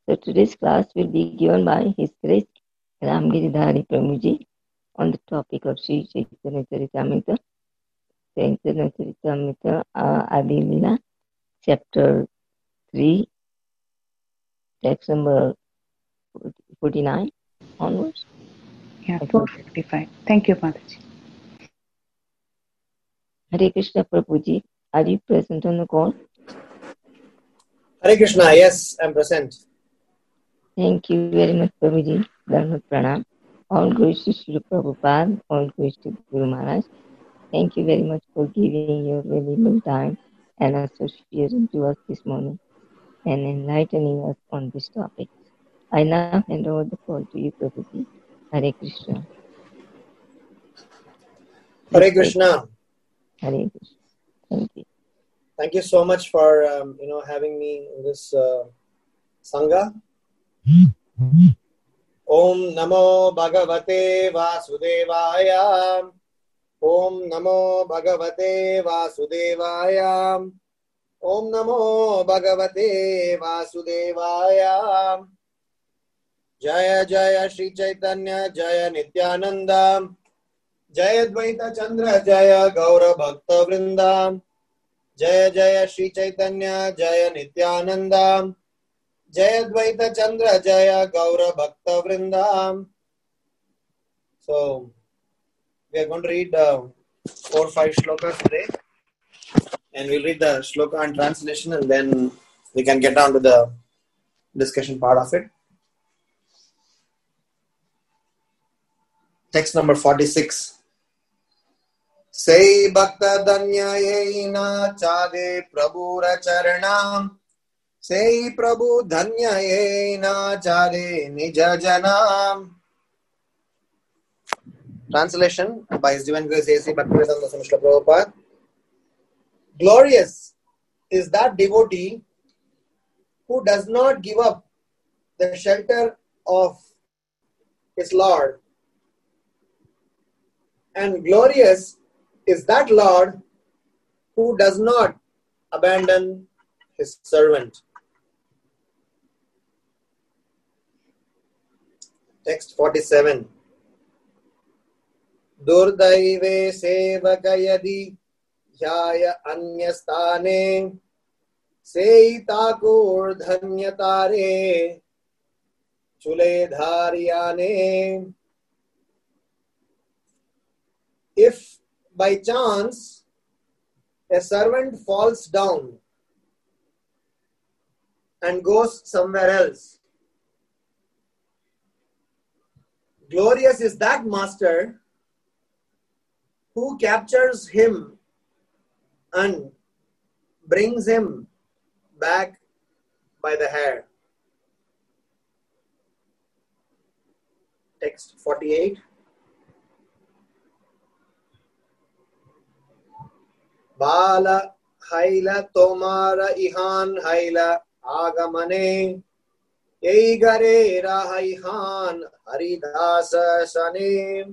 So today's class will be given by His Grace Ramgiridhari Prabhuji on the topic of Sri Chaitanya Charitamrita, Adi Leela, chapter 3, text number 49 onwards. Yeah, 455. Thank you, Mataji. Hare Krishna Prabhuji, are you present on the call? Hare Krishna, yes, I am present. Thank you very much, Prabhuji. Dharma Pranam. All glories to Sri Prabhupada, all glories to Guru Maharaj. Thank you very much for giving your valuable time and association to us this morning and enlightening us on this topic. I now hand over the call to you, Prabhuji. Hare Krishna. Hare Krishna. Hare Krishna. Thank you. Thank you so much for having me in this Sangha. Om Namo Bhagavate Vasudevaya. Om Namo Bhagavate Vasudevaya. Om Namo Bhagavate Vasudevaya. Jaya Jaya Shri Chaitanya Jaya Nityananda. Jaya Dvaita Chandra Jaya Gaura Bhakta Vrinda. Jaya Jaya Shri Chaitanya Jaya Nityananda. Jaya Dvaita Chandra Jaya Gaura Bhakta Vrinda. So, we are going to read 4 or 5 shlokas today. And we'll read the shloka and translation and then we can get down to the discussion part of it. Text number 46. Sei bhakta dhanyayeina chade prabhura charanam. Sei prabhu dhanyayeina chade nija janam. Translation by His Divine Grace A.C. Bhaktivedanta Swami Srila Prabhupada. Glorious is that devotee who does not give up the shelter of his Lord. And glorious is that Lord who does not abandon his servant. Text 47. Durdaive sevakayadi jaya anyastane sei takur dhanyatare chule dharyane. If by chance a servant falls down and goes somewhere else, glorious is that master who captures him and brings him back by the hair. Text 48. Bala haila tomara ihan haila agamane eigare rahaihan haridasa sane.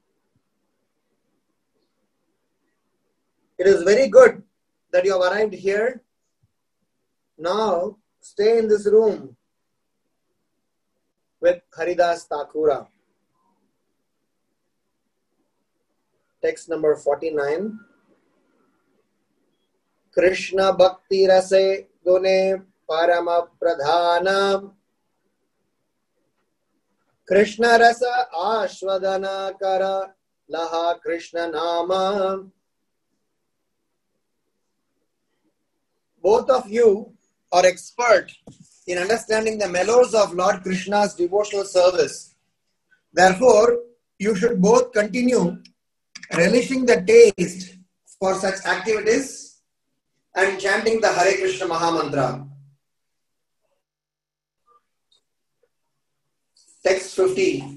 It is very good that you have arrived here. Now stay in this room with Haridas Thakura. Text number 49. Krishna Bhakti Rase Dune Parama Pradhana. Krishna Rasa Ashwadana Kara Laha Krishna Nama. Both of you are expert in understanding the mellows of Lord Krishna's devotional service. Therefore, you should both continue relishing the taste for such activities and chanting the Hare Krishna Mahamantra. Text 50.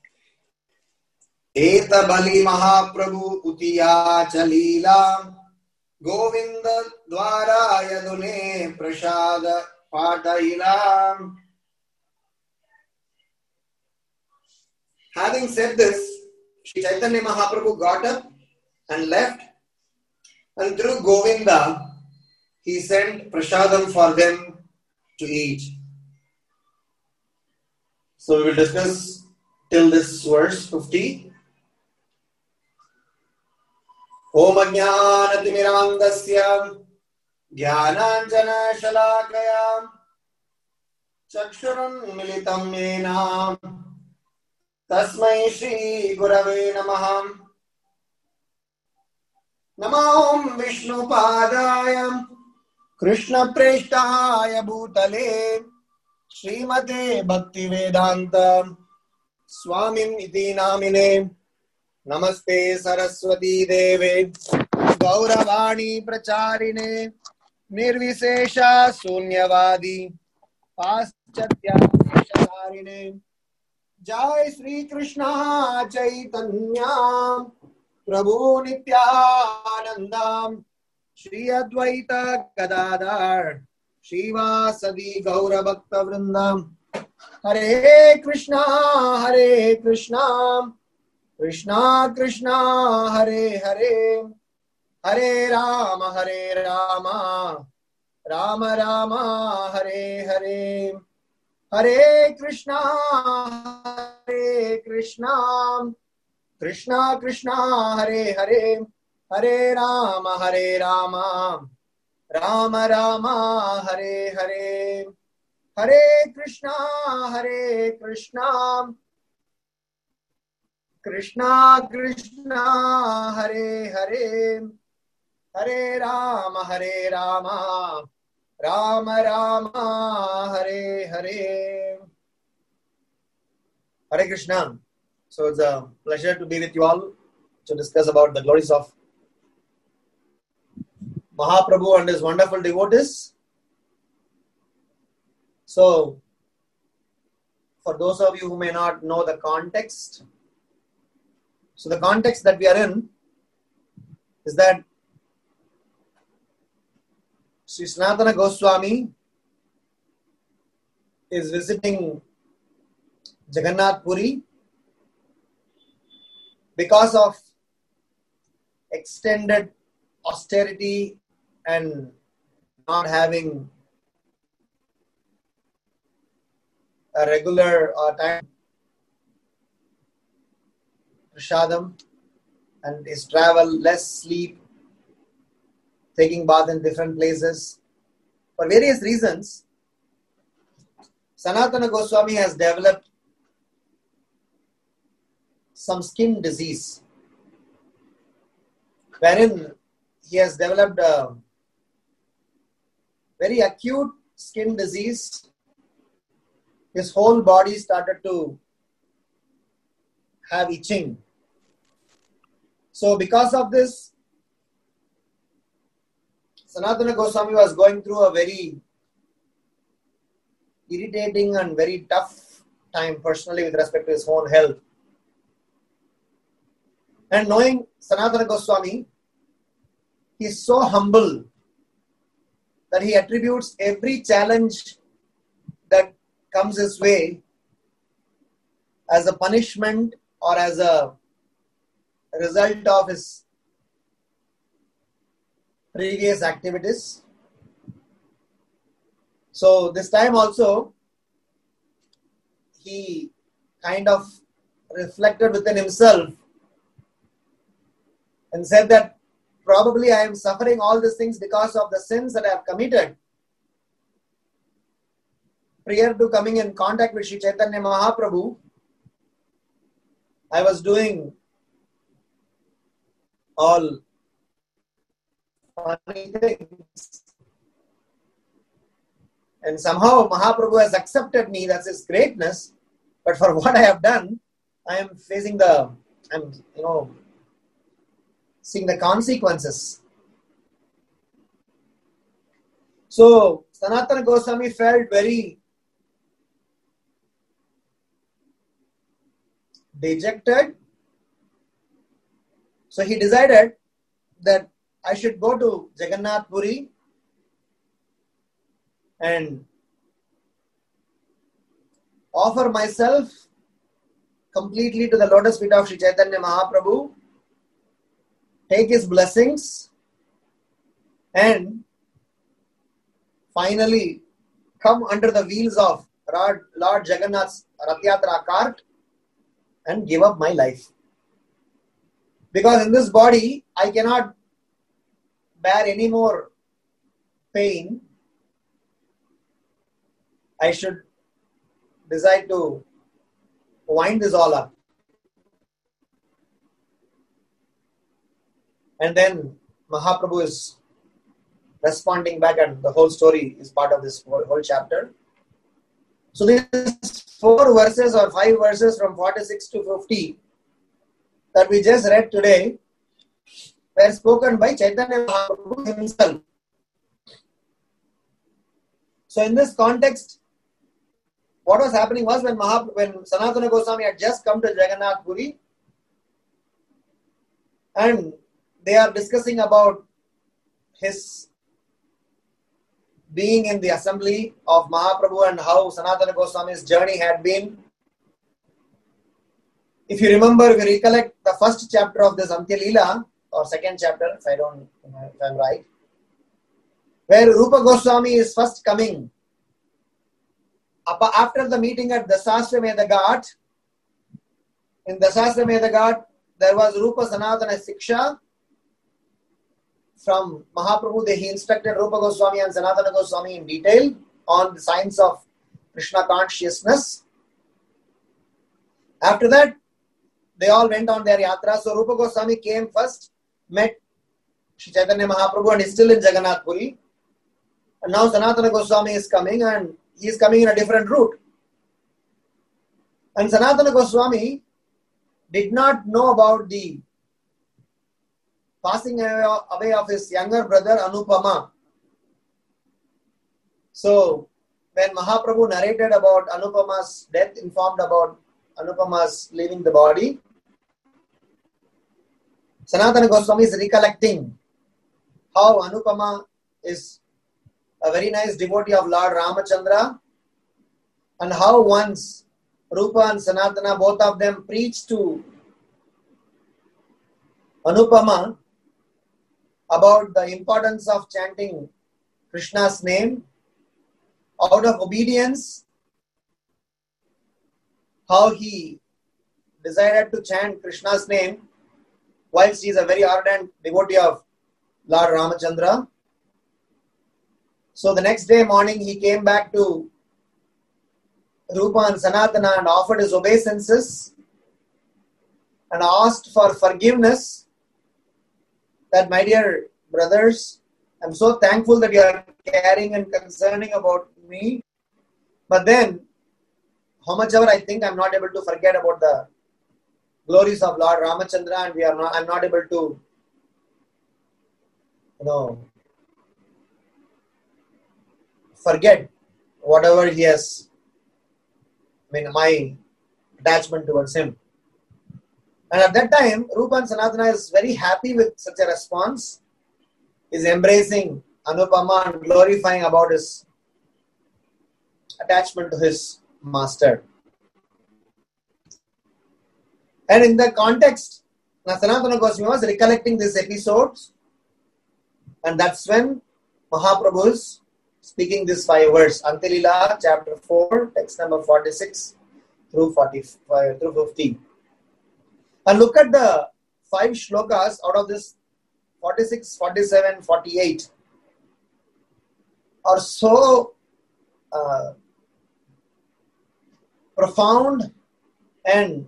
Eta Bali Mahaprabhu Utiya Chalila Govinda Dwara Yadune Prashada Pataila. Having said this, Sri Chaitanya Mahaprabhu got up and left, and through Govinda he sent prasadam for them to eat. So we will discuss till this verse 50. Om Ajnanatimirandasya Jnananjana Shalakaya Chakshurun Militam Yena Tasmai Shri Gurave Namaha Namo Vishnu Padaya Krishna Preshtaya Bhutale Srimate Bhakti Vedanta Swamin Iti Namine Namaste Saraswati Deve Gauravani Pracharine Nirvisesha Sunyavadi Paschatya Deshatarine Jai Sri Krishna Chaitanya Prabhu Nityananda Shri Advaita Gadadhar Shivasadi Gaura Bhakta Vrindam Hare Krishna Krishna Krishna Hare Hare Hare Rama Rama Rama Hare Hare Hare Krishna Krishna Krishna Hare Hare Hare Rama Rama Rama Hare Hare Hare Krishna Krishna Krishna Hare Hare Hare Rama Rama Rama Hare Hare Hare Krishna. So it's a pleasure to be with you all to discuss about the glories of Mahaprabhu and his wonderful devotees. So, for those of you who may not know the context, so the context that we are in is that Sri Sanatana Goswami is visiting Jagannath Puri because of extended austerity and not having a regular time prashadam, and his travel, less sleep, taking bath in different places. For various reasons, Sanatana Goswami has developed some skin disease, wherein he has developed a very acute skin disease. His whole body started to have itching. So because of this, Sanatana Goswami was going through a very irritating and very tough time personally with respect to his own health. And knowing Sanatana Goswami, he is so humble that he attributes every challenge that comes his way as a punishment or as a result of his previous activities. So this time also, he kind of reflected within himself and said that probably I am suffering all these things because of the sins that I have committed. Prior to coming in contact with Sri Chaitanya Mahaprabhu, I was doing all funny things. And somehow Mahaprabhu has accepted me, that's his greatness. But for what I have done, I am facing seeing the consequences. So Sanatana Goswami felt very dejected. So he decided that I should go to Jagannath Puri and offer myself completely to the lotus feet of Sri Chaitanya Mahaprabhu, take his blessings, and finally come under the wheels of Lord Jagannath's Rath Yatra cart and give up my life. Because in this body, I cannot bear any more pain. I should decide to wind this all up. And then Mahaprabhu is responding back, and the whole story is part of this whole chapter. So these 4 verses or 5 verses from 46 to 50 that we just read today were spoken by Chaitanya Mahaprabhu himself. So in this context, what was happening was when Sanatana Goswami had just come to Jagannath Puri, and they are discussing about his being in the assembly of Mahaprabhu and how Sanatana Goswami's journey had been. If you remember, if you recollect the first chapter of this Antya Leela, or second chapter, if I'm right, where Rupa Goswami is first coming. After the meeting at Dasashramedha Ghat, in Dasashramedha Ghat, there was Rupa Sanatana Siksha from Mahaprabhu. He instructed Rupa Goswami and Sanatana Goswami in detail on the science of Krishna consciousness. After that, they all went on their yatra. So Rupa Goswami came first, met Shri Chaitanya Mahaprabhu, and is still in Jagannath Puri. And now Sanatana Goswami is coming, and he is coming in a different route. And Sanatana Goswami did not know about the passing away of his younger brother Anupama. So when Mahaprabhu narrated about Anupama's death, informed about Anupama's leaving the body, Sanatana Goswami is recollecting how Anupama is a very nice devotee of Lord Ramachandra, and how once Rupa and Sanatana, both of them, preached to Anupama about the importance of chanting Krishna's name. Out of obedience, how he decided to chant Krishna's name whilst he is a very ardent devotee of Lord Ramachandra. So the next day morning, he came back to Rupa and Sanatana and offered his obeisances and asked for forgiveness, that, my dear brothers, I'm so thankful that you are caring and concerning about me. But then, how much ever I think, I'm not able to forget about the glories of Lord Ramachandra, and I'm not able to, forget whatever he has, my attachment towards him. And at that time, Rupa and Sanatana is very happy with such a response. Is embracing Anupama and glorifying about his attachment to his master. And in the context, Sanatana Goswami was recollecting these episodes, and that's when Mahaprabhu is speaking this 5 verse, Antya Leela, chapter 4, text number 46 through 50. And look at the 5 shlokas out of this 46, 47, 48 are so profound and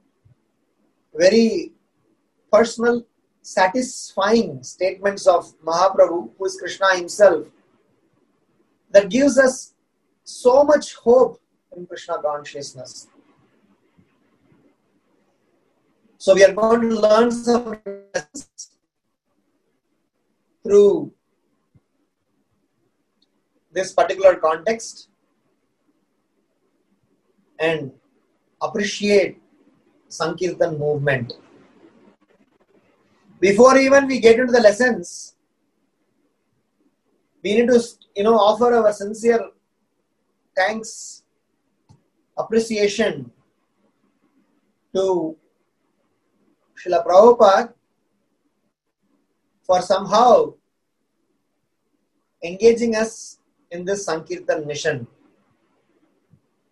very personal, satisfying statements of Mahaprabhu, who is Krishna himself, that gives us so much hope in Krishna consciousness. So we are going to learn some lessons through this particular context and appreciate Sankirtan movement. Before even we get into the lessons, we need to offer our sincere thanks, appreciation to Srila Prabhupada for somehow engaging us in this Sankirtan mission.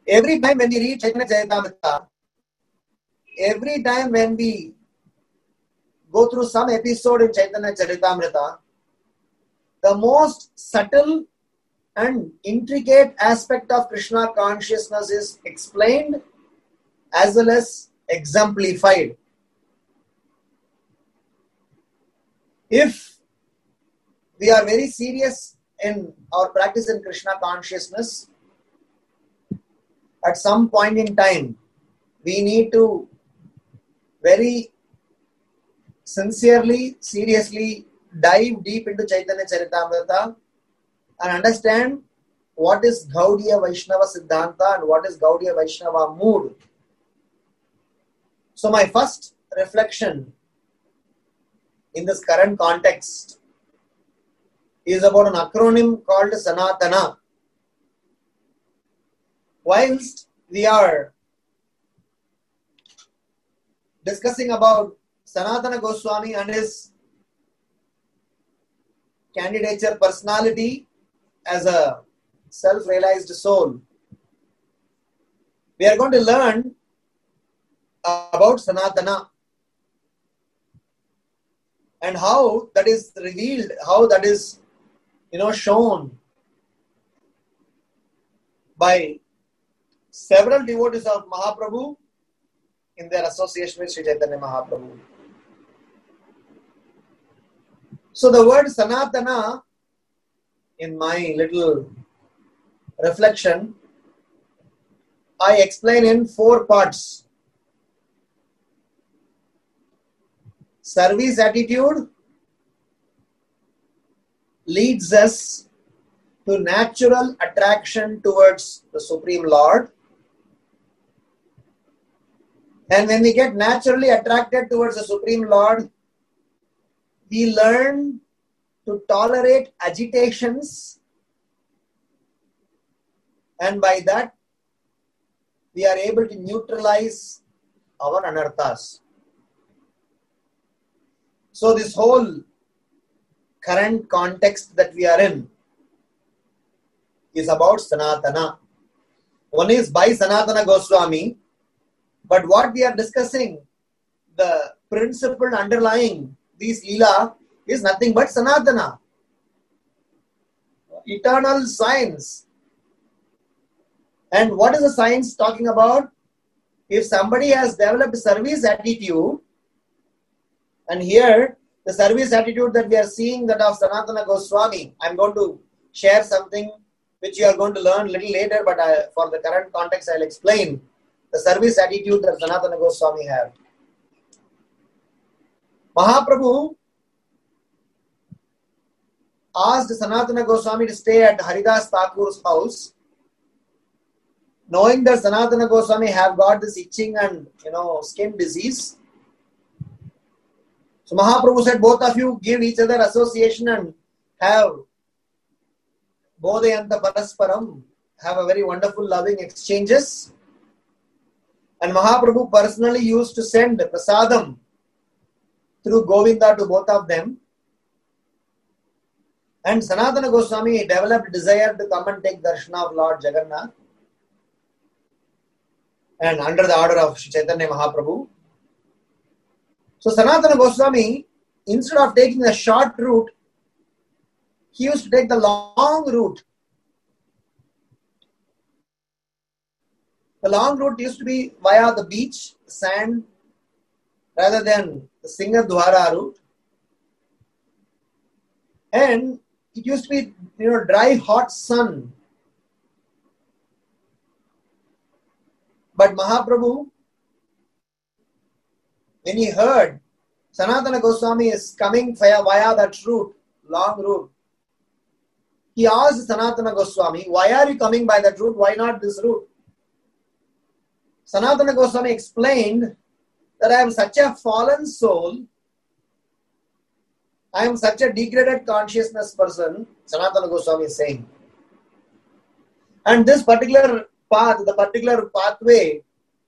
every time when we read Chaitanya Charitamrita, every time when we go through some episode in Chaitanya Charitamrita, the most subtle and intricate aspect of Krishna consciousness is explained as well as exemplified. If we are very serious in our practice in Krishna consciousness, at some point in time, we need to very sincerely, seriously dive deep into Chaitanya Charitamrita and understand what is Gaudiya Vaishnava Siddhanta and what is Gaudiya Vaishnava mood. So my first reflection in this current context is about an acronym called Sanatana. Whilst we are discussing about Sanatana Goswami and his candidature personality as a self-realized soul, we are going to learn about Sanatana and how that is revealed, how that is shown by several devotees of Mahaprabhu in their association with Sri Chaitanya Mahaprabhu. So the word Sanatana, in my little reflection, I explain in 4 parts. Service attitude leads us to natural attraction towards the Supreme Lord. And when we get naturally attracted towards the Supreme Lord, we learn to tolerate agitations, and by that we are able to neutralize our anarthas. So this whole current context that we are in is about Sanatana. One is by Sanatana Goswami, but what we are discussing, the principle underlying these Leela is nothing but Sanatana. Eternal science. And what is the science talking about? If somebody has developed service attitude, and here the service attitude that we are seeing, that of Sanatana Goswami, I am going to share something which you are going to learn a little later, but for the current context I will explain the service attitude that Sanatana Goswami had. Mahaprabhu asked Sanatana Goswami to stay at Haridas Thakur's house, knowing that Sanatana Goswami have got this itching and skin disease. So Mahaprabhu said, both of you give each other association and have Bodhayanta Parasparam, have a very wonderful loving exchanges. And Mahaprabhu personally used to send prasadam through Govinda to both of them. And Sanatana Goswami developed desire to come and take darshana of Lord Jagannath, and under the order of Chaitanya Mahaprabhu. So Sanatana Goswami, instead of taking the short route, he used to take the long route. The long route used to be via the beach, sand, rather than the Singadwara route. And it used to be, dry, hot sun. But Mahaprabhu, when he heard Sanatana Goswami is coming via that route, long route, he asked Sanatana Goswami, why are you coming by that route? Why not this route? Sanatana Goswami explained that I am such a fallen soul, I am such a degraded consciousness person, Sanatana Goswami is saying. And this particular path, the particular pathway,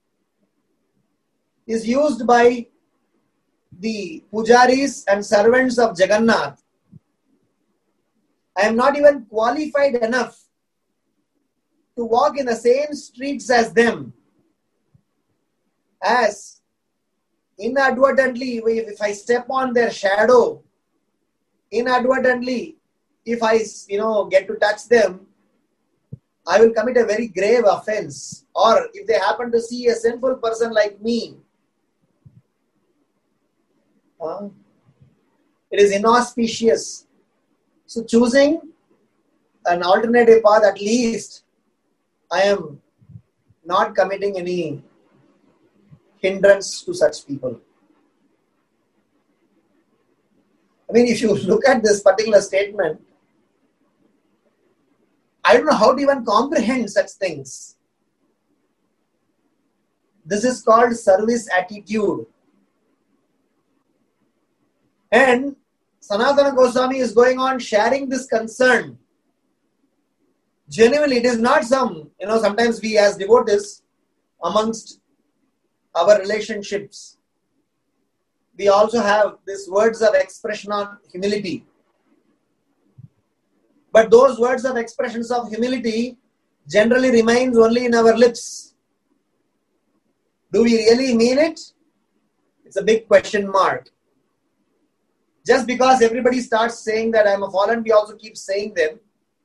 is used by the pujaris and servants of Jagannath. I am not even qualified enough to walk in the same streets as them, as inadvertently, if I step on their shadow, inadvertently, if I get to touch them, I will commit a very grave offense. Or if they happen to see a sinful person like me, it is inauspicious. So choosing an alternative path, at least I am not committing any hindrance to such people. I mean, if you look at this particular statement, I don't know how to even comprehend such things. This is called service attitude. And Sanatana Goswami is going on sharing this concern. Genuinely, it is not sometimes we as devotees, amongst our relationships, we also have these words of expression on humility. But those words of expressions of humility generally remains only in our lips. Do we really mean it? It's a big question mark. Just because everybody starts saying that I am a fallen, we also keep saying them.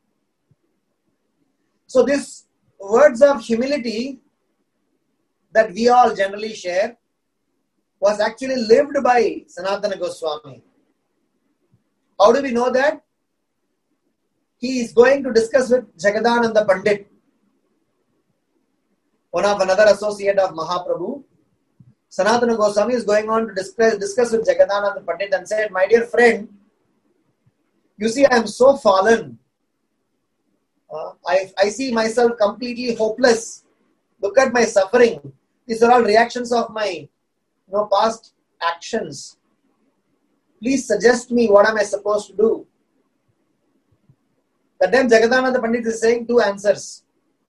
So these words of humility that we all generally share was actually lived by Sanatana Goswami. How do we know that? He is going to discuss with Jagadananda Pandit, another associate of Mahaprabhu. Sanatana Goswami is going on to discuss with Jagadananda Pandit and said, my dear friend, you see, I am so fallen. I see myself completely hopeless. Look at my suffering. These are all reactions of my past actions. Please suggest me what am I supposed to do. That time Jagadananda Pandit is saying two answers.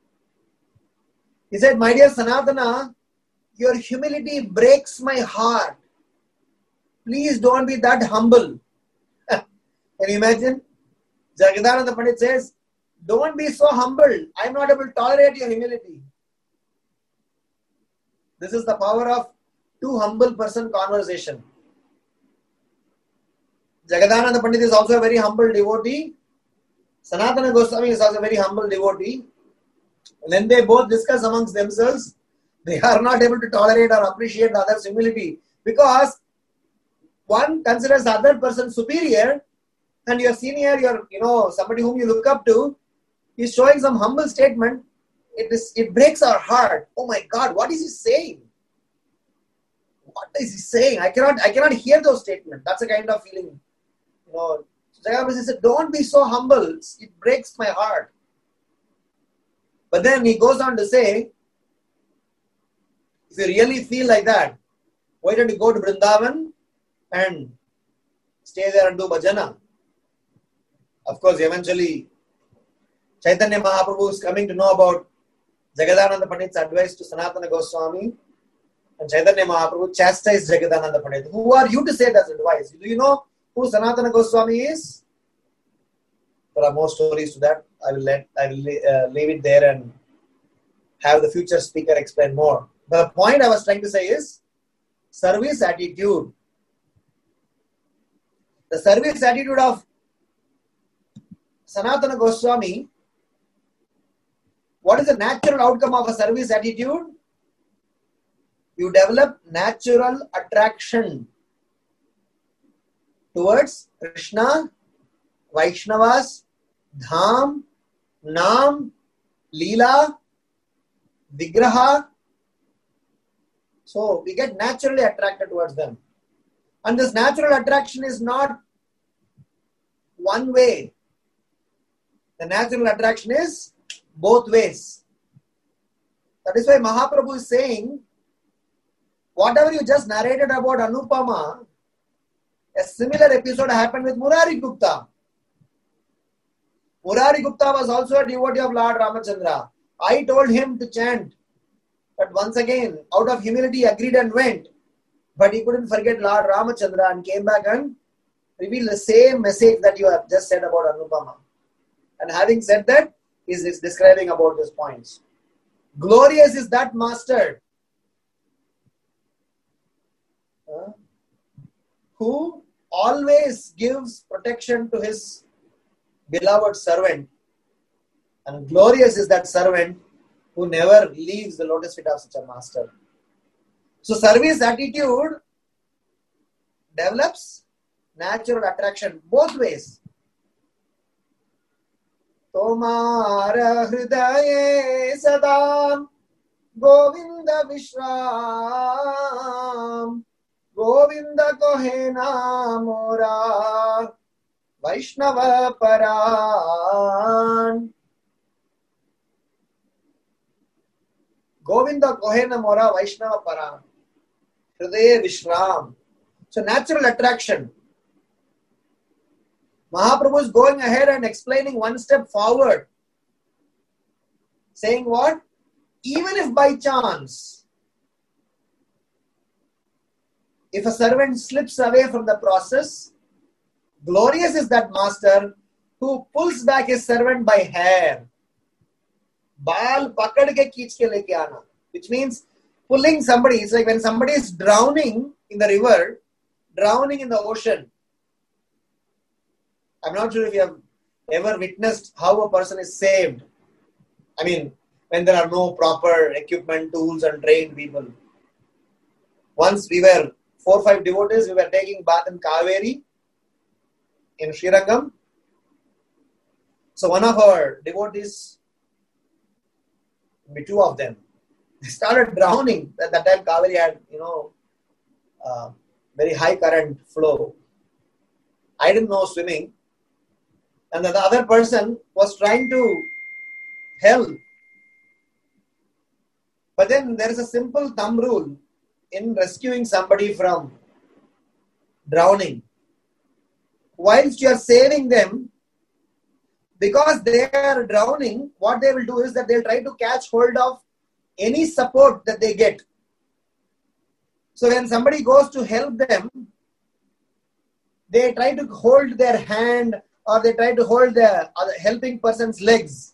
He said, my dear Sanatana, your humility breaks my heart. Please don't be that humble. Can you imagine? Jagadananda Pandit says, don't be so humble. I am not able to tolerate your humility. This is the power of two humble person conversation. Jagadananda Pandit is also a very humble devotee. Sanatana Goswami is also a very humble devotee. When they both discuss amongst themselves, they are not able to tolerate or appreciate the other's humility, because one considers the other person superior, and your senior, somebody whom you look up to, is showing some humble statement. It breaks our heart. Oh my God, what is he saying? What is he saying? I cannot hear those statements. That's the kind of feeling. Jagabhai said, don't be so humble. It breaks my heart. But then he goes on to say, if you really feel like that, why don't you go to Vrindavan and stay there and do bhajana? Of course, eventually, Chaitanya Mahaprabhu is coming to know about Jagadananda Pandit's advice to Sanatana Goswami, and Chaitanya Mahaprabhu chastised Jagadananda Pandit. Who are you to say that advice? Do you know who Sanatana Goswami is? There are more stories to that. I will leave it there and have the future speaker explain more. The point I was trying to say is service attitude. The service attitude of Sanatana Goswami. What is the natural outcome of a service attitude? You develop natural attraction towards Krishna, Vaishnavas, Dham, Nam, Leela, Vigraha. So we get naturally attracted towards them. And this natural attraction is not one way. The natural attraction is both ways. That is why Mahaprabhu is saying, whatever you just narrated about Anupama, a similar episode happened with Murari Gupta. Murari Gupta was also a devotee of Lord Ramachandra. I told him to chant, but once again, out of humility, agreed and went. But he couldn't forget Lord Ramachandra and came back and revealed the same message that you have just said about Anupama. And having said that, is describing about these points. Glorious is that master who always gives protection to his beloved servant. And glorious is that servant who never leaves the lotus feet of such a master. So service attitude develops natural attraction both ways. Tomara hridaye sadam Govinda Vishram Govinda Kohena Mora Vaishnava Paran. Govinda Kohena Mora Vaishnava Paran. Hridaye Vishram. So natural attraction. Mahaprabhu is going ahead and explaining one step forward. Saying what? Even if by chance, if a servant slips away from the process, glorious is that master who pulls back his servant by hair. Baal pakad ke keech ke leke aana. Which means pulling somebody. It's like when somebody is drowning in the river, drowning in the ocean. I'm not sure if you have ever witnessed how a person is saved. I mean, when there are no proper equipment, tools and trained people. Once we were 4 or 5 devotees, we were taking bath in Kaveri in Srirangam. So one of our devotees, maybe 2 of them, they started drowning. At that time Kaveri had, very high current flow. I didn't know swimming. And the other person was trying to help. But then there is a simple thumb rule in rescuing somebody from drowning. Whilst you are saving them, because they are drowning, what they will do is that they will try to catch hold of any support that they get. So when somebody goes to help them, they try to hold their hand or they try to hold the other helping person's legs.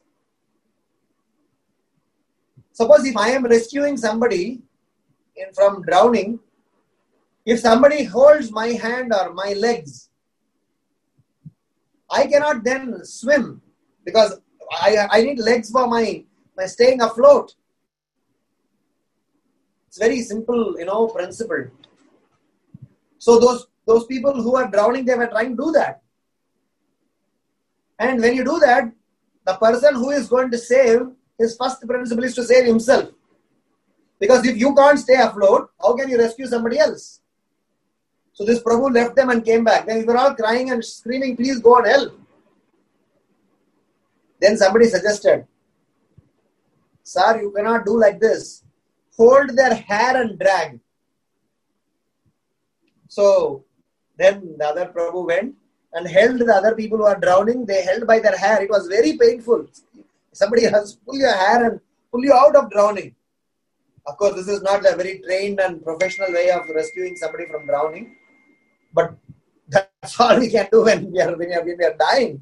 Suppose if I am rescuing somebody from drowning, if somebody holds my hand or my legs, I cannot then swim because I need legs for my staying afloat. It's very simple, principle. So those people who are drowning, they were trying to do that. And when you do that, the person who is going to save, his first principle is to save himself. Because if you can't stay afloat, how can you rescue somebody else? So this Prabhu left them and came back. Then we were all crying and screaming, please go and help. Then somebody suggested, sir, you cannot do like this. Hold their hair and drag. So then the other Prabhu went and held the other people who are drowning. They held by their hair. It was very painful. Somebody has to pull your hair and pull you out of drowning. Of course, this is not a very trained and professional way of rescuing somebody from drowning. But that's all we can do when we are dying.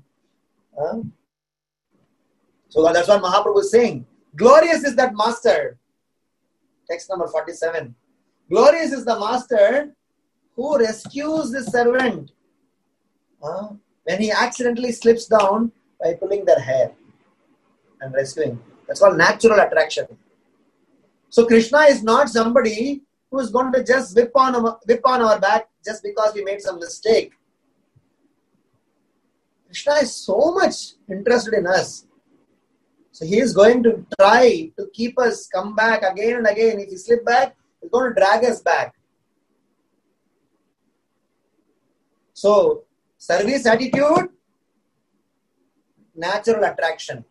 So that's what Mahaprabhu is saying. Glorious is that master. Text number 47. Glorious is the master who rescues the servant when he accidentally slips down by pulling their hair and rescuing. That's called natural attraction. So Krishna is not somebody who is going to just whip on our back just because we made some mistake. Krishna is so much interested in us. So he is going to try to keep us come back again and again. If we slip back, he's going to drag us back. So service attitude, natural attraction.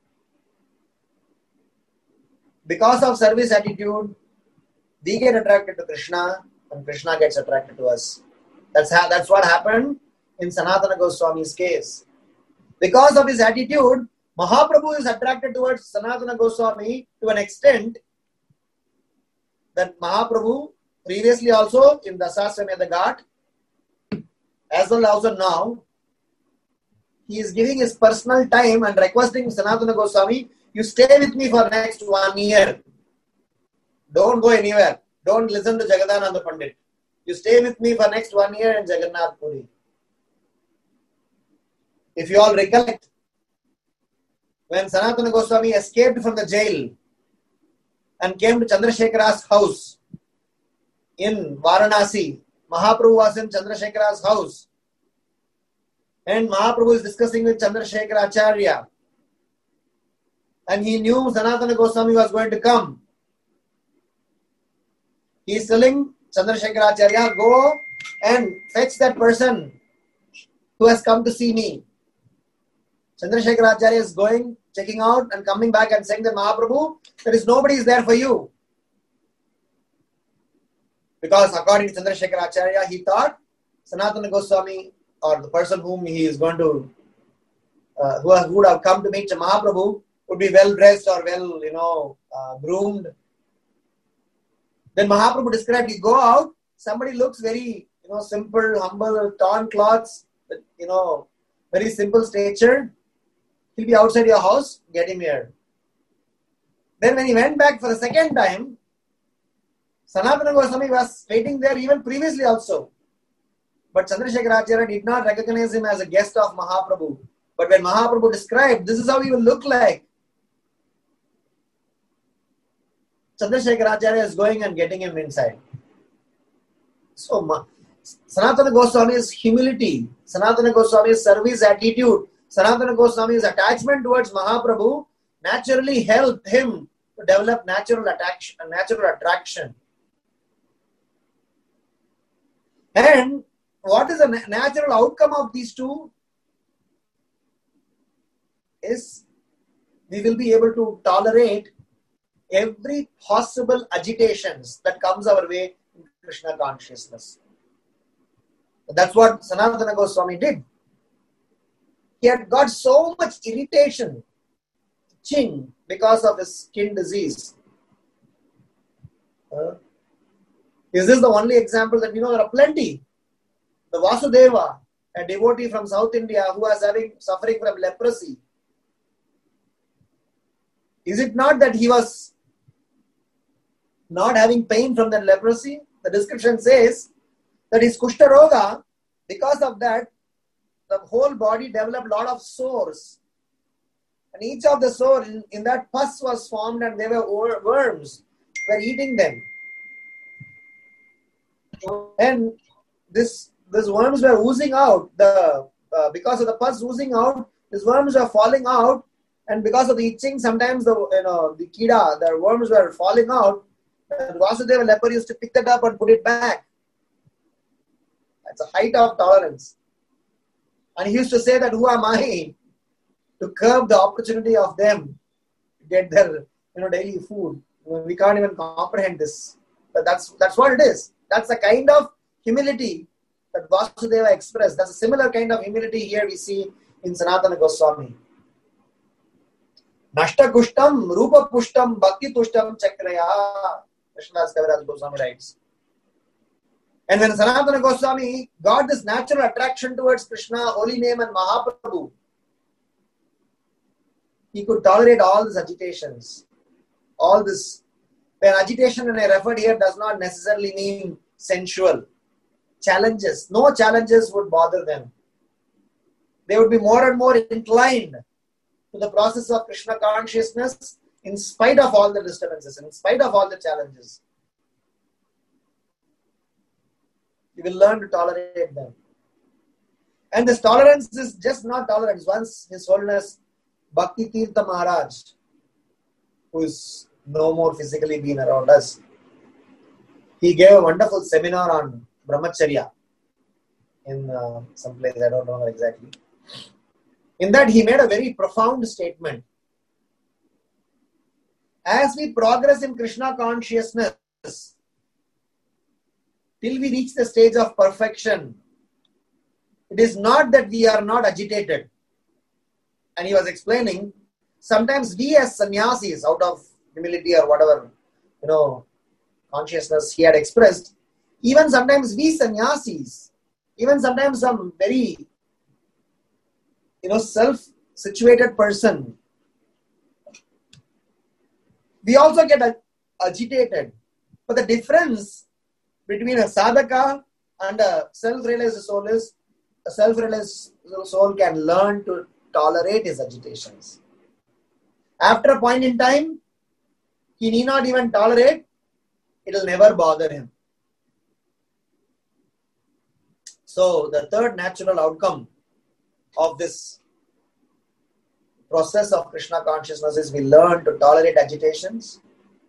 Because of service attitude, we get attracted to Krishna and Krishna gets attracted to us. That's what happened in Sanatana Goswami's case. Because of his attitude, Mahaprabhu is attracted towards Sanatana Goswami to an extent that Mahaprabhu previously also in Dasaswamedha Ghat, as well as also now, he is giving his personal time and requesting Sanatana Goswami, you stay with me for next 1 year. Don't go anywhere. Don't listen to Jagadananda Pandit. You stay with me for next 1 year in Jagannath Puri. If you all recollect, when Sanatana Goswami escaped from the jail and came to Chandrasekhara's house in Varanasi, Mahaprabhu was in Chandrasekhara's house. And Mahaprabhu is discussing with Chandrasekhara Acharya. And he knew Sanatana Goswami was going to come. He is telling Chandrasekhara Acharya, go and fetch that person who has come to see me. Chandrasekhara Acharya is going, checking out and coming back and saying that Mahaprabhu, there is nobody is there for you. Because according to Chandrasekhara Acharya, he thought Sanatana Goswami or the person whom he is going to, who would have come to meet Mahaprabhu would be well dressed or well, groomed. Then Mahaprabhu described, you go out, somebody looks very, simple, humble, torn clothes, very simple stature. He'll be outside your house, get him here. Then when he went back for the second time, Sanatana Goswami was waiting there even previously also. But Chandrasekhara Acharya did not recognize him as a guest of Mahaprabhu. But when Mahaprabhu described, this is how he will look like, Chandrasekhara Acharya is going and getting him inside. So, Sanatana Goswami's humility, Sanatana Goswami's service attitude, Sanatana Goswami's attachment towards Mahaprabhu naturally helped him to develop natural attraction. And what is the natural outcome of these two? Is we will be able to tolerate every possible agitations that comes our way in Krishna consciousness. That's what Sanatana Goswami did. He had got so much irritation, itching, because of his skin disease. Is this the only example that we know? There are plenty. The Vasudeva, a devotee from South India who was suffering from leprosy. Is it not that he was not having pain from that leprosy? The description says that his Kushta Roga, because of that, the whole body developed a lot of sores. And each of the sores, in that pus was formed and there were worms were eating them. And these worms were oozing out. Because of the pus oozing out, these worms were falling out. And because of the itching, sometimes the worms were falling out. And Vasudeva leper used to pick that up and put it back. That's a height of tolerance. And he used to say that, who am I to curb the opportunity of them to get their daily food? We can't even comprehend this. But that's what it is. That's the kind of humility that Vasudeva expressed. That's a similar kind of humility here we see in Sanatana Goswami. Nashta kushtam, rupa pushtam, bhakti tushtam chakraya. Krishnadas Kaviraj Goswami writes. And when Sanatana Goswami got this natural attraction towards Krishna, holy name and Mahaprabhu, he could tolerate all these agitations. All this. When agitation, when I referred here, does not necessarily mean sensual. Challenges. No challenges would bother them. They would be more and more inclined to the process of Krishna consciousness in spite of all the disturbances, in spite of all the challenges. You will learn to tolerate them. And this tolerance is just not tolerance. Once His Holiness Bhakti Tirtha Maharaj, who is no more physically been around us, he gave a wonderful seminar on Brahmacharya in some place, I don't know exactly. In that he made a very profound statement. As we progress in Krishna consciousness, till we reach the stage of perfection, it is not that we are not agitated. And he was explaining, sometimes we as sannyasis, out of humility or whatever, consciousness he had expressed, even sometimes we sannyasis, even sometimes some very, self-situated person, we also get agitated. But the difference between a sadhaka and a self-realized soul is a self-realized soul can learn to tolerate his agitations. After a point in time, he need not even tolerate, it will never bother him. So the third natural outcome of this process of Krishna consciousness is we learn to tolerate agitations.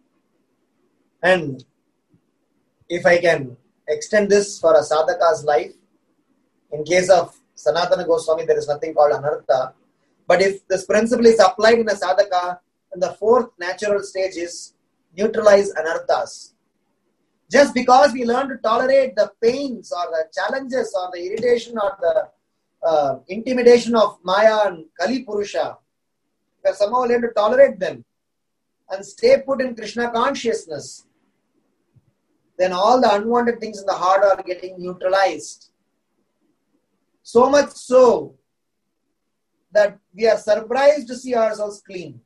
And if I can extend this for a sadhaka's life, in case of Sanatana Goswami, there is nothing called anartha. But if this principle is applied in a sadhaka, then the fourth natural stage is neutralize anarthas. Just because we learn to tolerate the pains or the challenges or the irritation or the intimidation of Maya and Kali Purusha, we somehow learn to tolerate them and stay put in Krishna consciousness, then all the unwanted things in the heart are getting neutralized. So much so that we are surprised to see ourselves clean.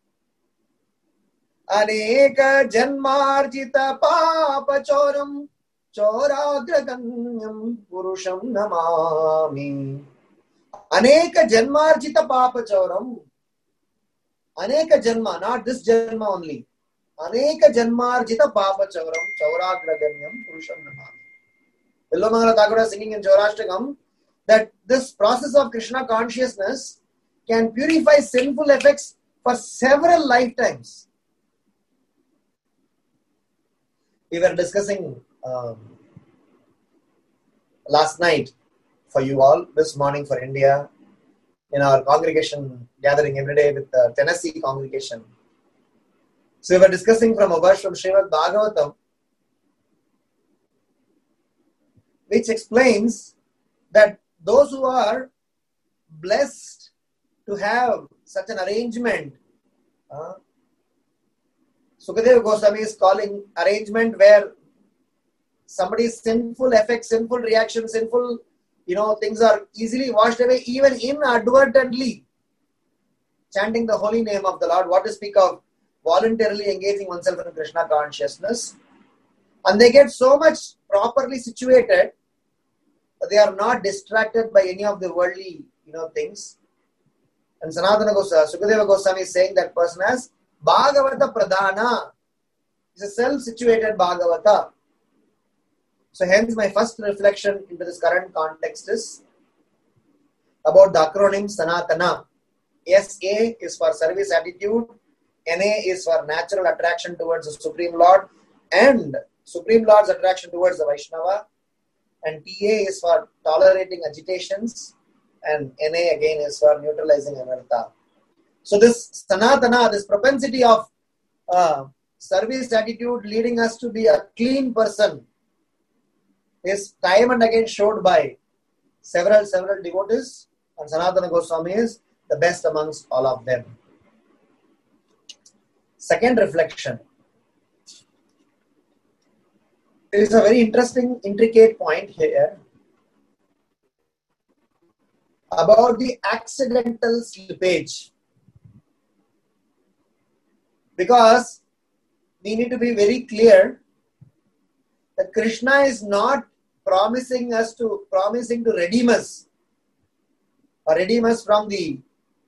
Aneka janmarjita papa choram choragraganyam purusham namami. Aneka janmarjita papa choram. Aneka janma, not this janma only. Aneka janmarjita papa choram choragraganyam purusham namami. Villomangala Thakur singing in Chaurashtakam that this process of Krishna consciousness can purify sinful effects for several lifetimes. We were discussing last night for you all, this morning for India, in our congregation gathering every day with the Tennessee congregation. So we were discussing from a verse from Srimad Bhagavatam, which explains that those who are blessed to have such an arrangement, Sukadeva Goswami is calling arrangement where somebody's sinful effects, sinful reactions, sinful things are easily washed away, even inadvertently. Chanting the holy name of the Lord, what to speak of voluntarily engaging oneself in Krishna consciousness. And they get so much properly situated that they are not distracted by any of the worldly things. And Sanatana Goswami, Sukadeva Goswami is saying that person has Bhagavata Pradhana. It's a self-situated Bhagavata. So hence my first reflection into this current context is about the acronym Sanatana. SA is for service attitude, NA is for natural attraction towards the Supreme Lord and Supreme Lord's attraction towards the Vaishnava, and TA is for tolerating agitations, and NA again is for neutralizing anartha. So this Sanatana, this propensity of service attitude leading us to be a clean person is time and again showed by several devotees, and Sanatana Goswami is the best amongst all of them. Second reflection. There is a very interesting, intricate point here about the accidental slippage. Because we need to be very clear that Krishna is not promising to redeem us or redeem us from the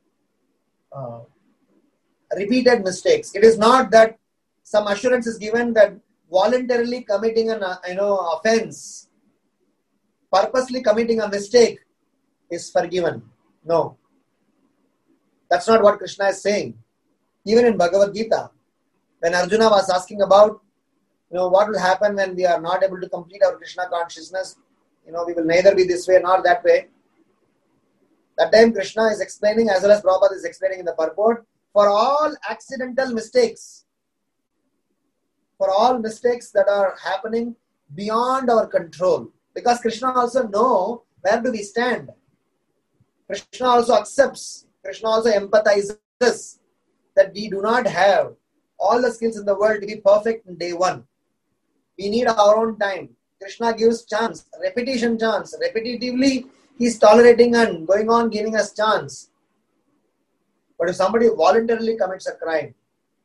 repeated mistakes. It is not that some assurance is given that voluntarily committing an offense, purposely committing a mistake is forgiven. No. That's not what Krishna is saying. Even in Bhagavad Gita, when Arjuna was asking about what will happen when we are not able to complete our Krishna consciousness, we will neither be this way nor that way. That time Krishna is explaining, as well as Prabhupada is explaining in the purport, for all accidental mistakes, for all mistakes that are happening beyond our control. Because Krishna also knows where do we stand. Krishna also accepts, Krishna also empathizes that we do not have all the skills in the world to be perfect in day one. We need our own time. Krishna gives chance, repetition chance. Repetitively, He's tolerating and going on giving us chance. But if somebody voluntarily commits a crime,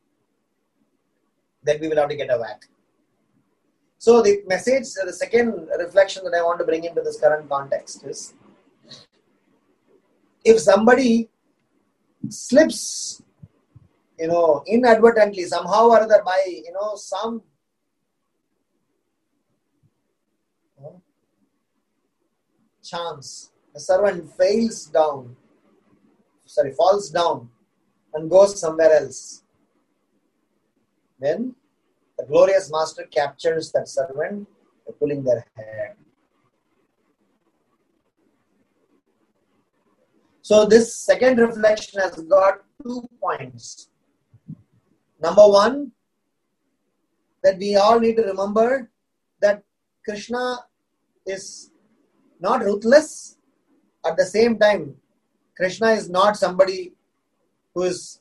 then we will have to get a whack. So the message, the second reflection that I want to bring into this current context is, if somebody slips, inadvertently, somehow or other, by, some chance, the servant falls down and goes somewhere else, then the glorious master captures that servant by pulling their hair. So this second reflection has got 2 points. Number one, that we all need to remember that Krishna is not ruthless. At the same time, Krishna is not somebody who is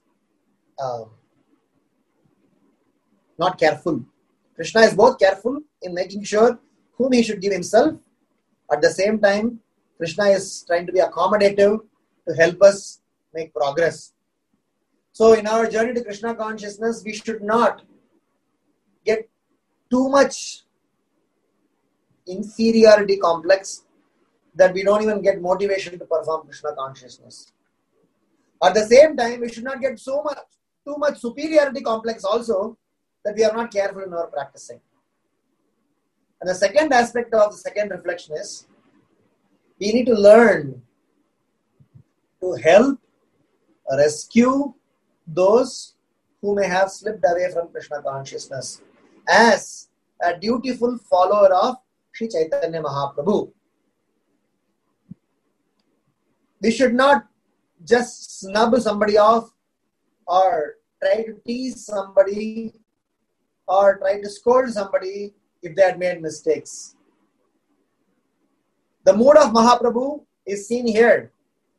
not careful. Krishna is both careful in making sure whom he should give himself. At the same time, Krishna is trying to be accommodative to help us make progress. So in our journey to Krishna consciousness, we should not get too much inferiority complex that we don't even get motivation to perform Krishna consciousness. At the same time, we should not get too much superiority complex also that we are not careful in our practicing. And the second aspect of the second reflection is, we need to learn to help rescue those who may have slipped away from Krishna consciousness as a dutiful follower of Sri Chaitanya Mahaprabhu. We should not just snub somebody off or try to tease somebody or try to scold somebody if they had made mistakes. The mood of Mahaprabhu is seen here.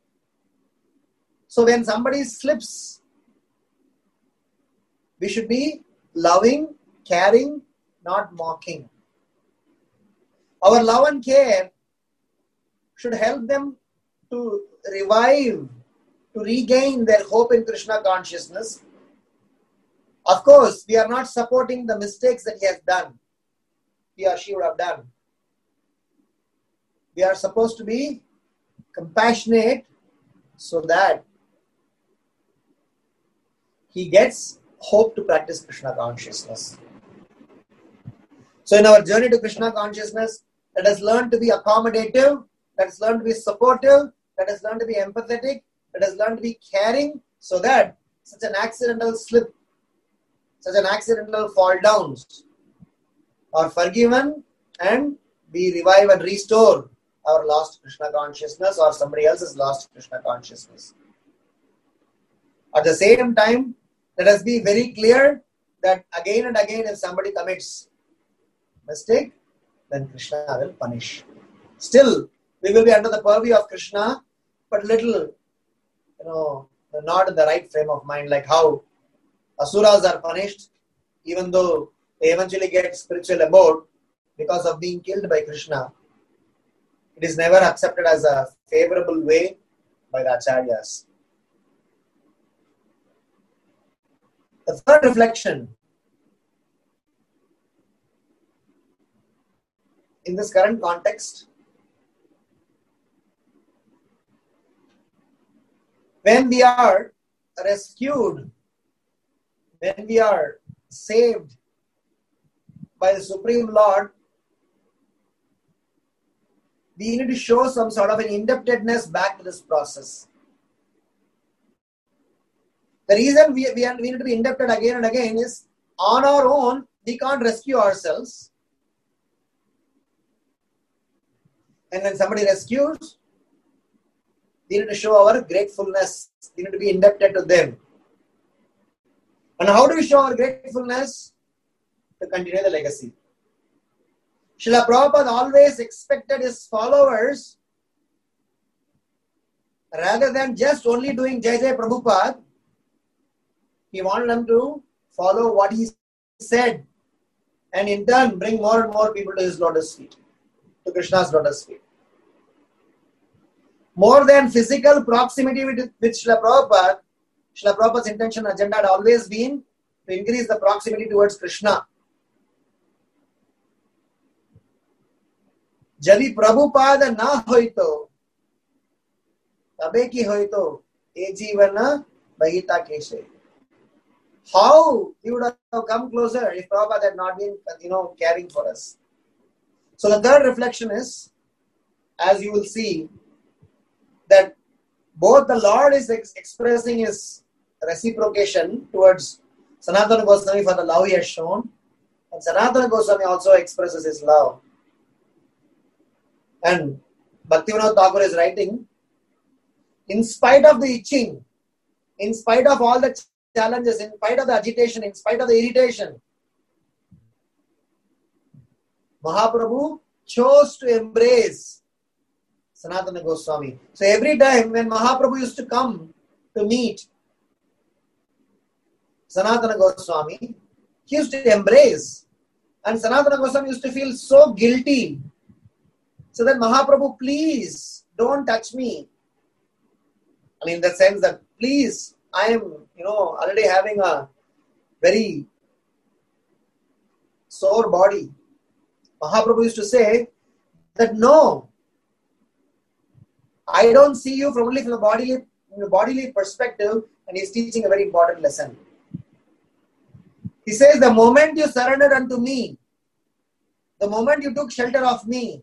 So when somebody slips, we should be loving, caring, not mocking. Our love and care should help them to revive, to regain their hope in Krishna consciousness. Of course, we are not supporting the mistakes that he has done, he or she would have done. We are supposed to be compassionate so that he gets hope to practice Krishna consciousness. So in our journey to Krishna consciousness, let us learn to be accommodative, let us learn to be supportive, let us learn to be empathetic, let us learn to be caring, so that such an accidental slip, such an accidental fall downs are forgiven and we revive and restore our lost Krishna consciousness or somebody else's lost Krishna consciousness. At the same time, let us be very clear that again and again if somebody commits mistake, then Krishna will punish. Still, we will be under the purview of Krishna, but little, not in the right frame of mind, like how Asuras are punished, even though they eventually get spiritual abode because of being killed by Krishna. It is never accepted as a favorable way by the Acharyas. The third reflection in this current context, when we are rescued, when we are saved by the Supreme Lord, we need to show some sort of an indebtedness back to this process. The reason we need to be indebted again and again is, on our own, we can't rescue ourselves. And when somebody rescues, we need to show our gratefulness. We need to be indebted to them. And how do we show our gratefulness? To continue the legacy. Srila Prabhupada always expected his followers, rather than just only doing Jai Jai Prabhupada, he wanted them to follow what he said and in turn bring more and more people to his lotus feet, to Krishna's lotus feet. More than physical proximity with Srila Prabhupada, Srila Prabhupada's intention and agenda had always been to increase the proximity towards Krishna. Jadi Prabhupada na hoito, tabe ki hoito, e jivana bahita keshe. How he would have come closer if Prabhupada had not been, caring for us. So the third reflection is, as you will see, that both the Lord is expressing his reciprocation towards Sanatana Goswami for the love he has shown, and Sanatana Goswami also expresses his love. And Bhaktivinoda Thakur is writing, in spite of the itching, in spite of all the challenges, in spite of the agitation, in spite of the irritation, Mahaprabhu chose to embrace Sanatana Goswami. So every time when Mahaprabhu used to come to meet Sanatana Goswami, he used to embrace. And Sanatana Goswami used to feel so guilty. So that Mahaprabhu, please don't touch me. I mean, in the sense that, please, I am, already having a very sore body. Mahaprabhu used to say that, no, I don't see you only from the bodily perspective, and he's teaching a very important lesson. He says, the moment you surrendered unto me, the moment you took shelter of me,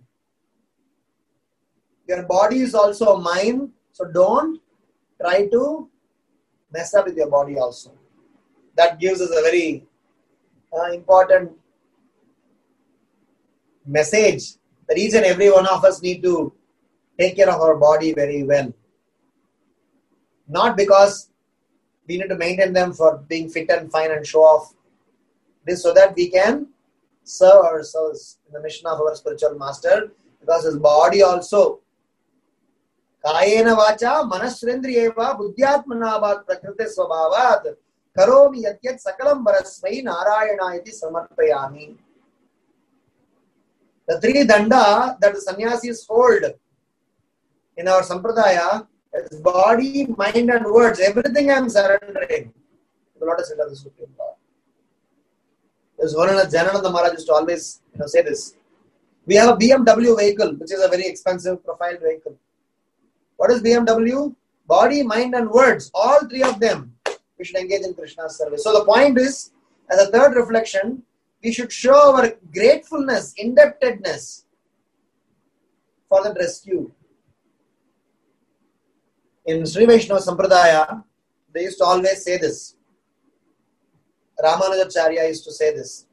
your body is also mine, so don't try to mess up with your body also. That gives us a very important message that each and every one of us need to take care of our body very well. Not because we need to maintain them for being fit and fine and show off. This so that we can serve ourselves in the mission of our spiritual master, because his body also Kayena vacha manasrendriyeva buddhyatmanavat prakriti svabhavat karomi yatyat sakalam varasmai narayana iti samarpayami. The three danda that the sannyasis hold in our sampradaya is body, mind and words. Everything I am surrendering to the Lotus feet of the Supreme Lord. There's one of Janananda Maharaj used to always say this. We have a BMW vehicle, which is a very expensive profile vehicle. What is BMW? Body, mind and words. All three of them. We should engage in Krishna's service. So the point is, as a third reflection, we should show our gratefulness, indebtedness for that rescue. In Sri Vaishnava Sampradaya, they used to always say this. Ramanujacharya used to say this.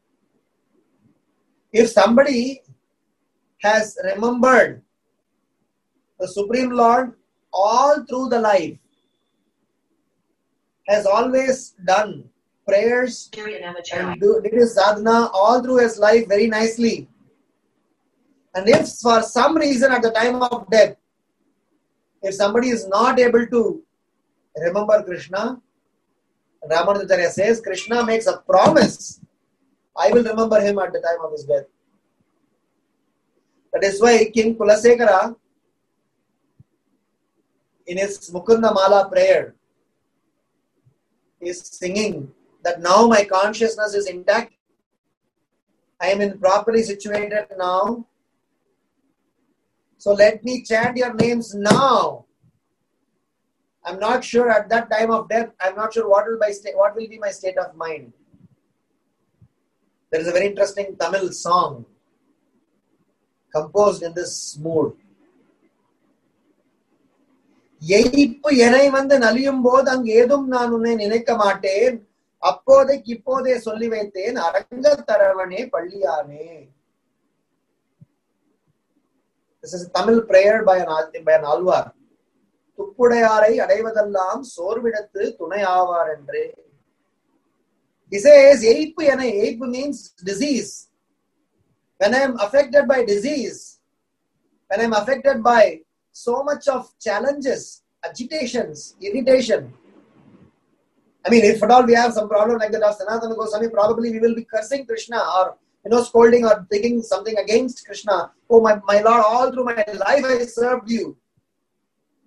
If somebody has remembered the Supreme Lord all through the life, has always done prayers and did his sadhana all through his life very nicely. And if for some reason at the time of death, if somebody is not able to remember Krishna, Ramanujacharya says, Krishna makes a promise, I will remember him at the time of his death. That is why King Kulasekara, in his Mukunda Mala prayer, is singing that now my consciousness is intact. I am properly situated now. So let me chant your names now. I'm not sure at that time of death, I'm not sure what will be my state of mind. There is a very interesting Tamil song composed in this mood. எய்ப்பு எனை வந்து நலியும் போது அங்கு ஏதும் நான் உன்னை நினைக்க மாட்டேன் அப்போதைக்கு இப்போதே சொல்லி வைத்தேன் அரங்க தரவனே பள்ளியானே. This is a Tamil prayer by an Alvar. துப்புடையாரை அடைவதெல்லாம் சோர்விடத்து துணை ஆவார் என்றே. He says, எய்ப்பு எனை, எய்ப்பு means disease. When I am affected by disease, when I am affected by so much of challenges, agitations, irritation. I mean, if at all we have some problem like that of Sanatana Goswami, probably we will be cursing Krishna or, scolding or thinking something against Krishna. Oh, my Lord, all through my life I served you.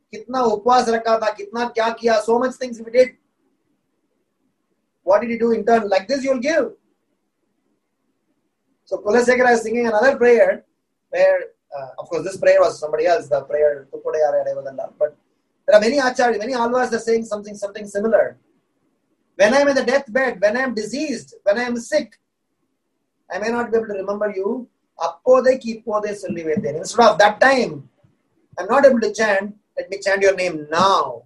कितना उपवास रखा था, कितना क्या किया, so much things we did. What did he do in turn? Like this you will give. So Kulasekara is singing another prayer where, of course, this prayer was somebody else, the prayer, but there are many acharyas, many alvas are saying something similar. When I am in the deathbed, when I am diseased, when I am sick, I may not be able to remember you. Instead of that time, I am not able to chant, let me chant your name now.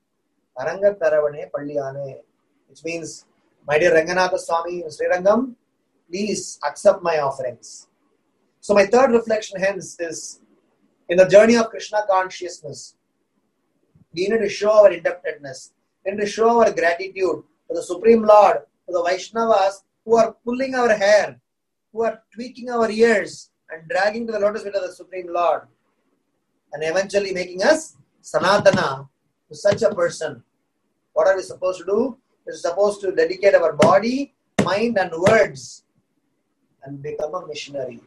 Which means, my dear Ranganatha Swami, Sri Rangam, please accept my offerings. So my third reflection hence is, in the journey of Krishna consciousness, we need to show our indebtedness, we need to show our gratitude to the Supreme Lord, to the Vaishnavas who are pulling our hair, who are tweaking our ears and dragging to the lotus feet of the Supreme Lord, and eventually making us Sanatana to such a person. What are we supposed to do? We're supposed to dedicate our body, mind and words and become a missionary.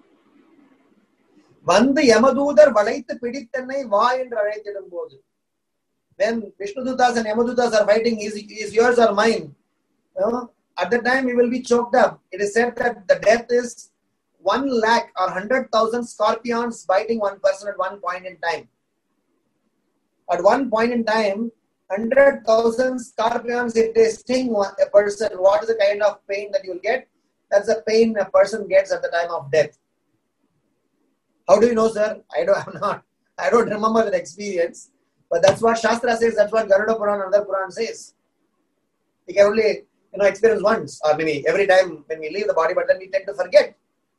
Vandu Yamadudar Valaithu Piditannai Va endru azhaithidumbodhu. When Vishnudutas and Yamadutas are fighting, is yours or mine? At the time we will be choked up. It is said that the death is 1 lakh or 100,000 scorpions biting one person at one point in time. At one point in time, 100,000 scorpions, if they sting a person, what is the kind of pain that you will get? That's the pain a person gets at the time of death. How do you know, sir? I don't remember that experience. But that's what Shastra says, that's what Garuda Puran and other Puran says. We can only experience once, or maybe every time when we leave the body, but then we tend to forget.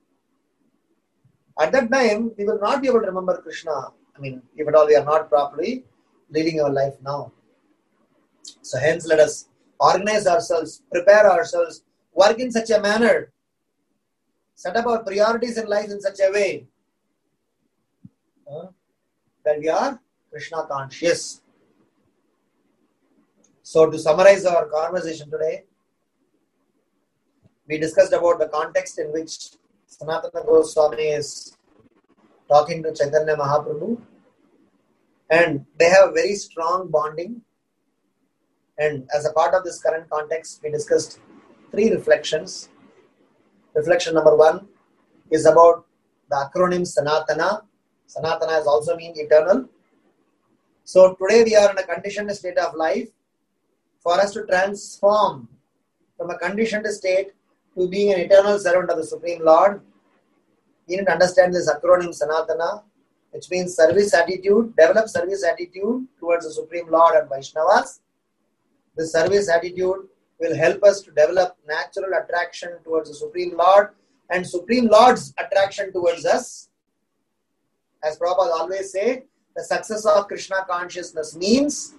At that time, we will not be able to remember Krishna. If at all we are not properly leading our life now. So hence let us organize ourselves, prepare ourselves, work in such a manner, set up our priorities in life in such a way that we are Krishna conscious. So to summarize our conversation today, we discussed about the context in which Sanatana Goswami is talking to Chaitanya Mahaprabhu, and they have very strong bonding. And as a part of this current context, we discussed 3 reflections. Reflection number 1 is about the acronym Sanatana. Sanatana has also mean eternal. So today we are in a conditioned state of life. For us to transform from a conditioned state to being an eternal servant of the Supreme Lord, we need to understand this acronym Sanatana, which means service attitude, develop service attitude towards the Supreme Lord and Vaishnavas. This service attitude will help us to develop natural attraction towards the Supreme Lord and Supreme Lord's attraction towards us. As Prabhupada always say, the success of Krishna consciousness means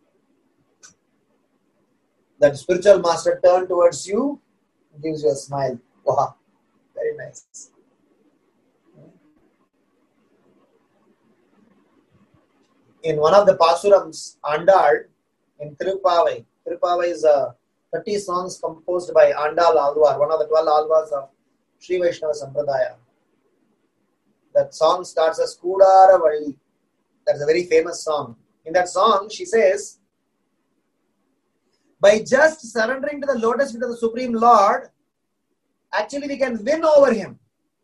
that spiritual master turns towards you, gives you a smile. Wow, very nice. In one of the Pasurams, Andal, in Tirupavai is 30 songs composed by Andal Alvar, one of the 12 Alvars of Sri Vaishnava Sampradaya. That song starts as Kudara Vali. That's a very famous song. In that song, she says, by just surrendering to the lotus feet of the Supreme Lord, actually we can win over him.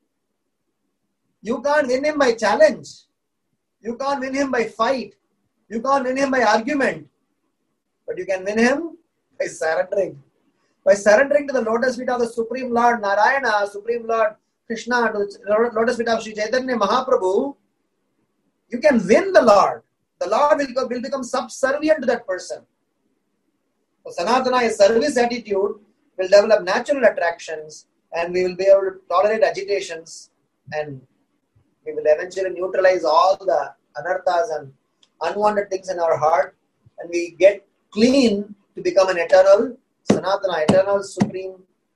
You can't win him by challenge. You can't win him by fight. You can't win him by argument. But you can win him by surrendering. By surrendering to the lotus feet of the Supreme Lord Narayana, Supreme Lord Krishna, to the lotus feet of Sri Chaitanya Mahaprabhu, you can win the Lord. The Lord will become subservient to that person. So Sanatana, a service attitude, will develop natural attractions, and we will be able to tolerate agitations, and we will eventually neutralize all the anarthas and unwanted things in our heart, and we get clean to become an eternal Sanatana, eternal Supreme,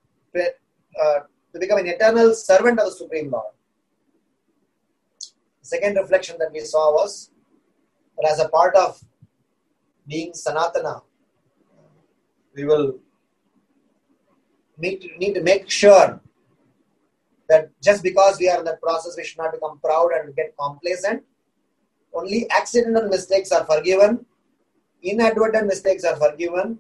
to become an eternal servant of the Supreme Lord. The second reflection that we saw was that as a part of being Sanatana, we will need to make sure that just because we are in that process, we should not become proud and get complacent. only accidental mistakes are forgiven, inadvertent mistakes are forgiven,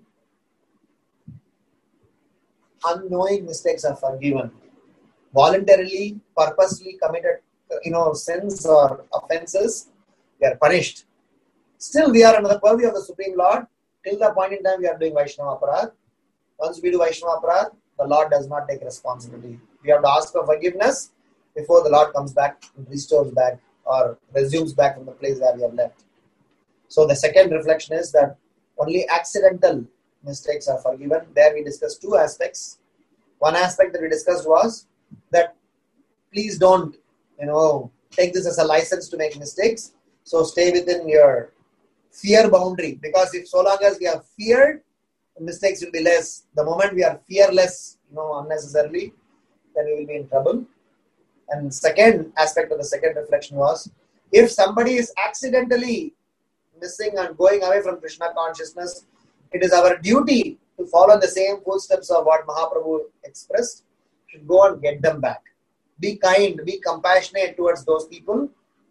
unknowing mistakes are forgiven. Voluntarily, purposely committed, sins or offenses, they are punished. Still, we are under the purview of the Supreme Lord. Till the point in time, we are doing Vaishnava Aparadh. Once we do Vaishnava Aparadh, the Lord does not take responsibility. We have to ask for forgiveness before the Lord comes back and restores back or resumes back from the place where we have left. So the second reflection is that only accidental mistakes are forgiven. There we discussed two aspects. One aspect that we discussed was that please don't, take this as a license to make mistakes. So stay within your fear boundary, because if so long as we are feared, mistakes will be less. The moment we are fearless, unnecessarily, then we will be in trouble. And second aspect of the second reflection was, if somebody is accidentally missing and going away from Krishna consciousness, it is our duty to follow the same footsteps of what Mahaprabhu expressed. We should go and get them back. Be kind, be compassionate towards those people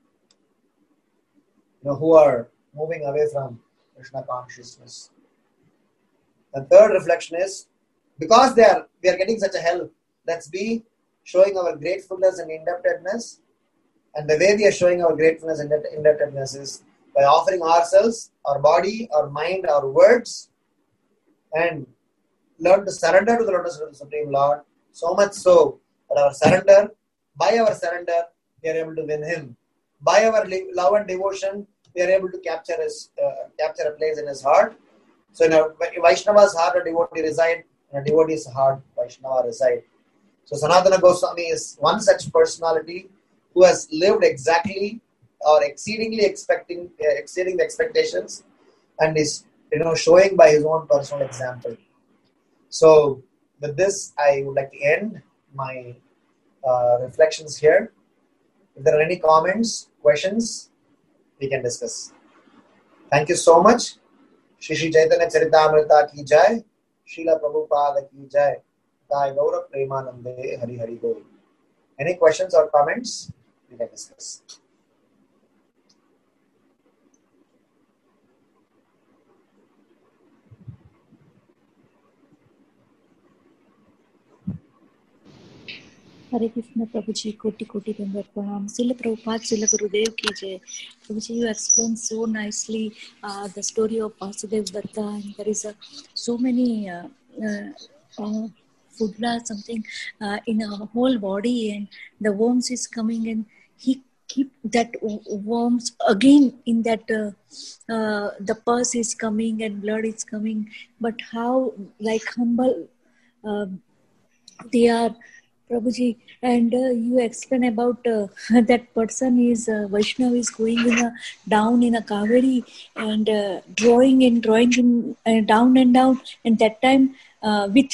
who are moving away from Krishna consciousness. The third reflection is, because we are getting such a help, let's be showing our gratefulness and indebtedness. And the way we are showing our gratefulness and indebtedness is by offering ourselves, our body, our mind, our words, and learn to surrender to the lotus of the Supreme Lord, so much so that by our surrender, we are able to win Him. By our love and devotion, we are able to capture a place in His heart. So in a Vaishnava's heart, a devotee reside. In a devotee's heart, Vaishnava reside. So Sanatana Goswami is one such personality who has lived exactly or exceeding the expectations, and is showing by his own personal example. So with this, I would like to end my reflections here. If there are any comments, questions, we can discuss. Thank you so much. Shri Shri Chaitanya Charitamrita ki jai. Srila Prabhupada ki jai. Sai Gaura Premanande Hari Hari Bol. Any questions or comments? We can discuss. Hare Krishna, Prabhuji, Koti Koti Dandar Pranam. Srila Prabhupada, Srila Gurudev ki jai. Prabhuji, you explained so nicely the story of Vasudev Datta, and there is so many fudla, something in our whole body, and the worms is coming, and he keep that worms again in that the pus is coming and blood is coming, but how like humble they are, Prabhuji. And you explain about that person is Vaishnav is going down in a Kaveri and drawing in down and down, and that time with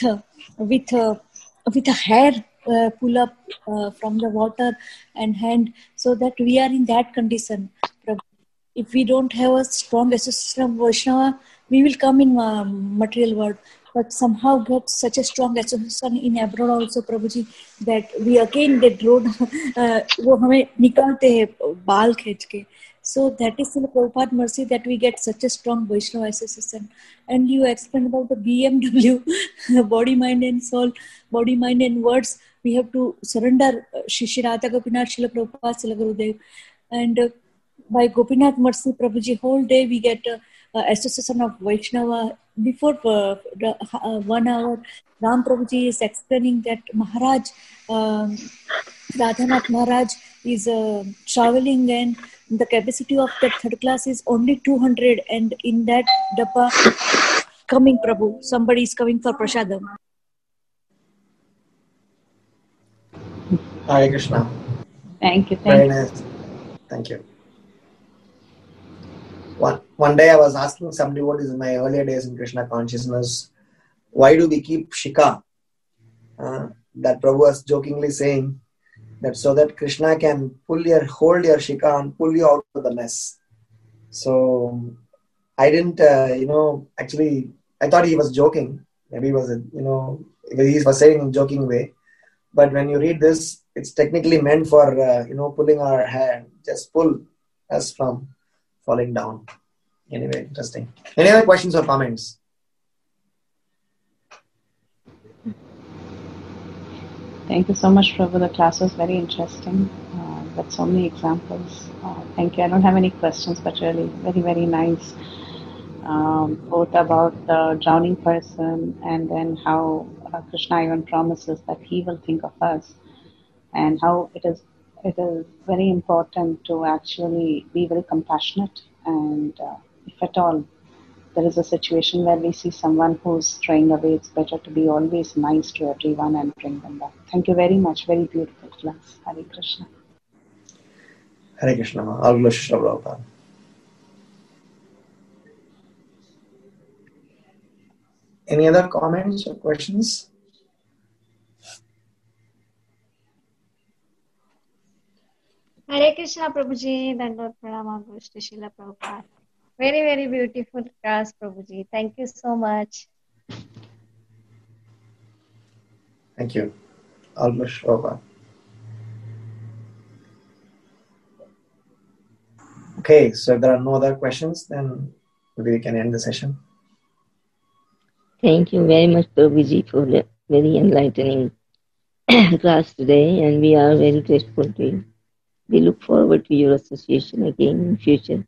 a hair pull up from the water and hand, so that we are in that condition, Prabhu. If we don't have a strong association of Vaishnava, we will come in material world, but somehow get such a strong association in abroad also, Prabhuji, that we again get road वो हमें निकालते हैं बाल खींच के. So that is the Prabhupada mercy that we get such a strong Vaishnava association. And you explained about the BMW, body, mind and soul, body, mind and words. We have to surrender Shri Radha Gopinath, Srila Prabhupada, Srila Gurudev. And by Gopinath mercy, Prabhuji, whole day we get association of Vaishnava. Before 1 hour, Ram Prabhuji is explaining that Maharaj, Radhanath Maharaj is traveling, and the capacity of that third class is only 200, and in that Dappa coming Prabhu, somebody is coming for Prasadam. Hare Krishna. Thank you. Very nice. Thank you. One day I was asking some devotees in my earlier days in Krishna consciousness, why do we keep shika? That Prabhu was jokingly saying that so that Krishna can hold your shika and pull you out of the mess. So I didn't, actually, I thought he was joking. Maybe he was, he was saying in a joking way. But when you read this, it's technically meant for, pulling our hair, just pull us from falling down. Anyway, interesting. Any other questions or comments? Thank you so much, Prabhu. The class was very interesting with so many examples. Thank you. I don't have any questions, but really very, very nice. Both about the drowning person and then how Krishna even promises that he will think of us, and how it is very important to actually be very compassionate, and if at all there is a situation where we see someone who's straying away, it's better to be always nice to everyone and bring them back. Thank you very much. Very beautiful class. Hare Krishna. Hare Krishna. All glory to Srila Prabhupada. Any other comments or questions? Hare Krishna, Prabhuji. Dandot Pranam, Shri Srila Prabhupada. Very, very beautiful class, Prabhuji. Thank you so much. Thank you. All glory to Srila Prabhupada. Okay, so if there are no other questions, then maybe we can end the session. Thank you very much, Prabhuji, for the very enlightening class today, and we are very grateful to you. We look forward to your association again in future.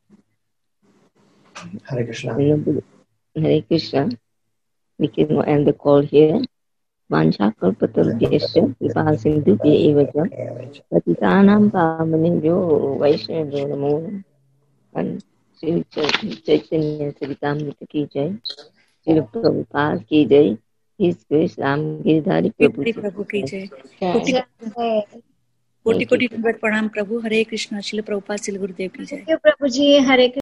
Hare Krishna. Hare Krishna. We can end the call here. Vanchakalpatarubhyasya kripasindhubhya patitanam pavanebhyo vaishnavyo namo and Sri Chaitanya Charitamrita ki jai, Sri Prabhupada ki jai, His Grace Ram Giridhari Prabhu ki jai. Koti koti dandavat pranam Prabhu. Hare Krishna. Srila Prabhupada Srila Gurudev ki jai. Thank you, Prabhuji. Hare Krishna.